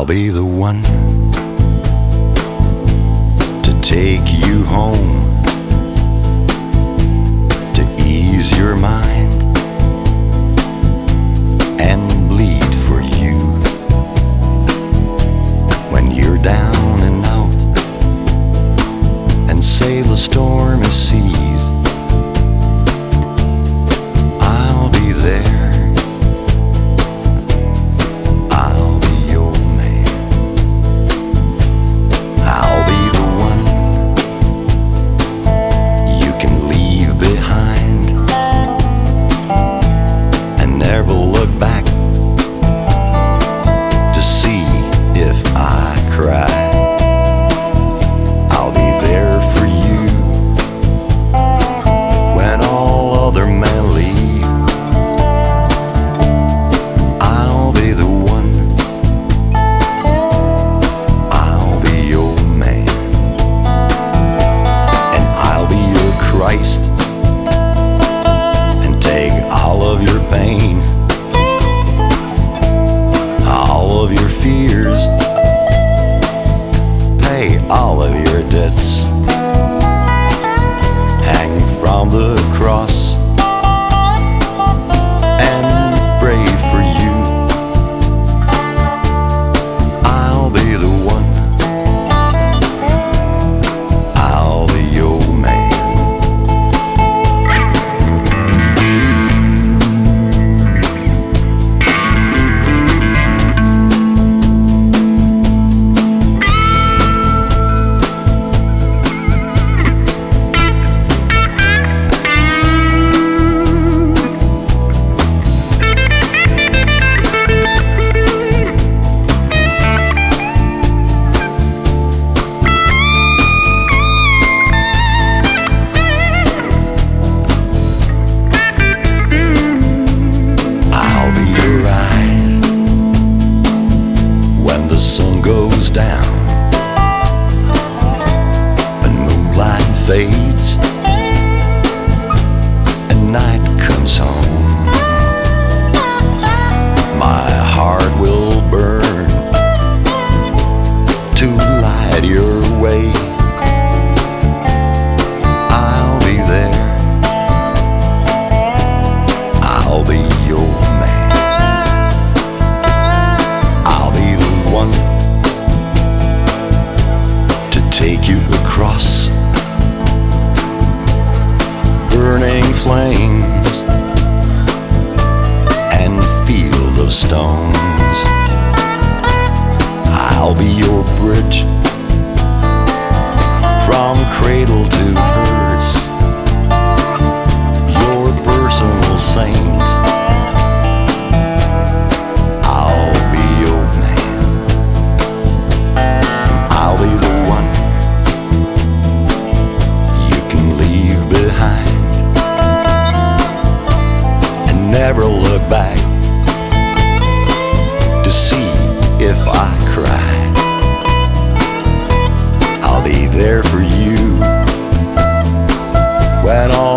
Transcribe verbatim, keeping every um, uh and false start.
I'll be the one to take you home, to ease your mind and bleed for you when you're down and out and sail the stormy seas. I'll be there, I'll be your man, I'll be the one you can leave behind and never look back to see if I cry. I'll be there for you when all other men leave. I'll be the one, I'll be your man, and I'll be your Christ and take all of your pain, all of your fears, pay all of your debts, hang from the cross and pray for you. I'll be the one, I'll be your man. I'll be your eyes when the sun goes down and moonlight fades and night comes home. My heart will burn to light your way. I'll be there, I'll be your man, I'll be the one to take you across burning flames and field of stones. I'll be your bridge from cradle to hearse, your personal saint. I'll be your man, I'll be the one you can leave behind and never look back to see if I cry. I'll be there for you when all